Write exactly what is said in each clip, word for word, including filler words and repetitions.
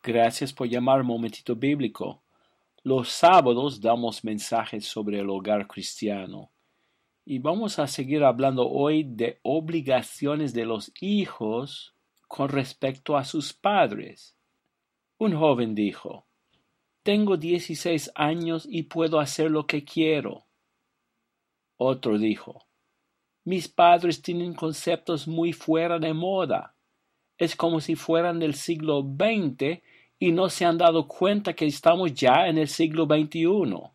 Gracias por llamar Momentito Bíblico. Los sábados damos mensajes sobre el hogar cristiano y vamos a seguir hablando hoy de obligaciones de los hijos con respecto a sus padres. Un joven dijo: Tengo dieciséis años y puedo hacer lo que quiero. Otro dijo: Mis padres tienen conceptos muy fuera de moda. Es como si fueran del siglo veinte y no se han dado cuenta que estamos ya en el siglo veintiuno.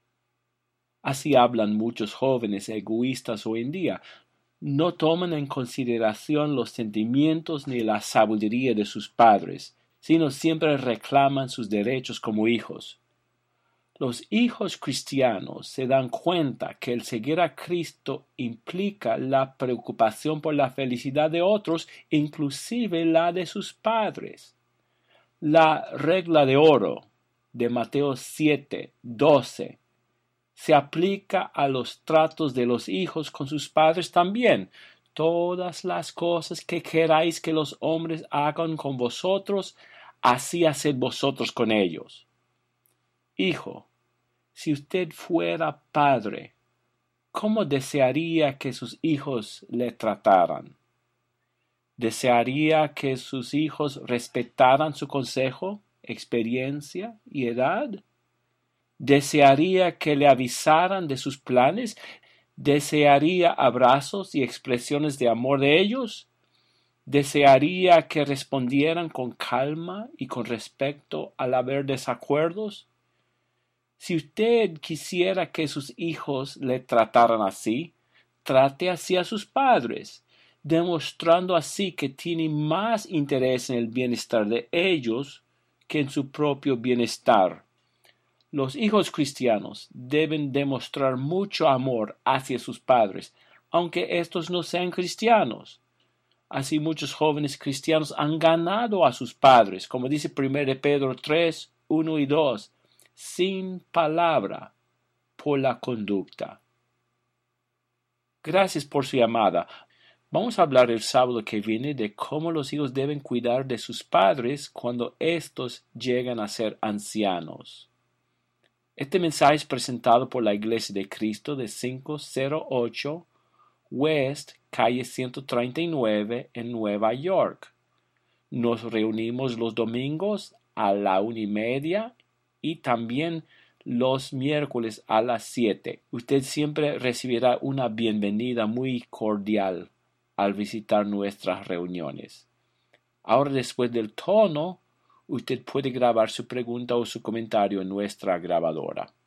Así hablan muchos jóvenes egoístas hoy en día. No toman en consideración los sentimientos ni la sabiduría de sus padres, sino siempre reclaman sus derechos como hijos. Los hijos cristianos se dan cuenta que el seguir a Cristo implica la preocupación por la felicidad de otros, inclusive la de sus padres. La regla de oro de Mateo siete, doce se aplica a los tratos de los hijos con sus padres también. Todas las cosas que queráis que los hombres hagan con vosotros, así haced vosotros con ellos. Hijo, si usted fuera padre, ¿cómo desearía que sus hijos le trataran? ¿Desearía que sus hijos respetaran su consejo, experiencia y edad? ¿Desearía que le avisaran de sus planes? ¿Desearía abrazos y expresiones de amor de ellos? ¿Desearía que respondieran con calma y con respeto al haber desacuerdos? Si usted quisiera que sus hijos le trataran así, trate así a sus padres, demostrando así que tiene más interés en el bienestar de ellos que en su propio bienestar. Los hijos cristianos deben demostrar mucho amor hacia sus padres, aunque estos no sean cristianos. Así muchos jóvenes cristianos han ganado a sus padres, como dice primero de Pedro tres, uno y dos. Sin palabra, por la conducta. Gracias por su llamada. Vamos a hablar el sábado que viene de cómo los hijos deben cuidar de sus padres cuando éstos llegan a ser ancianos. Este mensaje es presentado por la Iglesia de Cristo de quinientos ocho West, calle ciento treinta y nueve en Nueva York. Nos reunimos los domingos a la una y media y también los miércoles a las siete. Usted siempre recibirá una bienvenida muy cordial al visitar nuestras reuniones. Ahora, después del tono, usted puede grabar su pregunta o su comentario en nuestra grabadora.